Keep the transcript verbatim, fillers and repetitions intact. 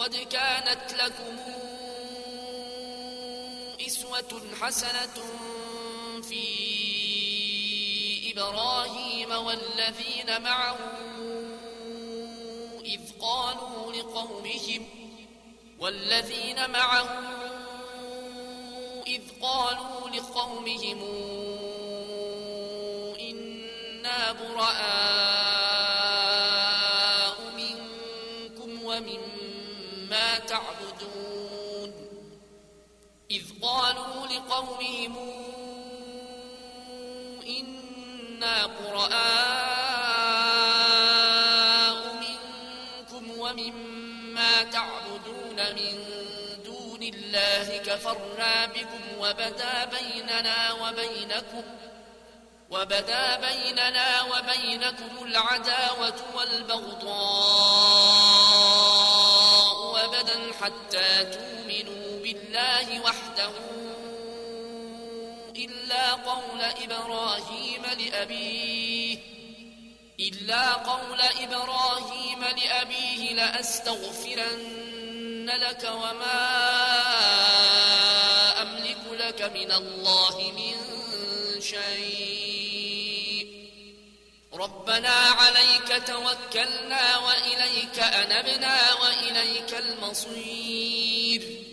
قد كانت لكم أسوة حسنة في إبراهيم والذين معه إذ قالوا لقومهم والذين معه إذ قالوا لقومهم إنا براء منكم ومما تعبدون إذ قالوا لقومهم إنا براء منكم ومما تعبدون من دون الله كفرنا بكم وبدا بيننا وبينكم وبدا بيننا وبينكم العداوة والبغضاء أبدا حتى تؤمنوا بالله وحده إلا قول إبراهيم لأبيه إلا قول إبراهيم لأبيه لأستغفرن لك وما أملك لك من الله من شيء ربنا عليك توكلنا وإليك أنبنا وإليك المصير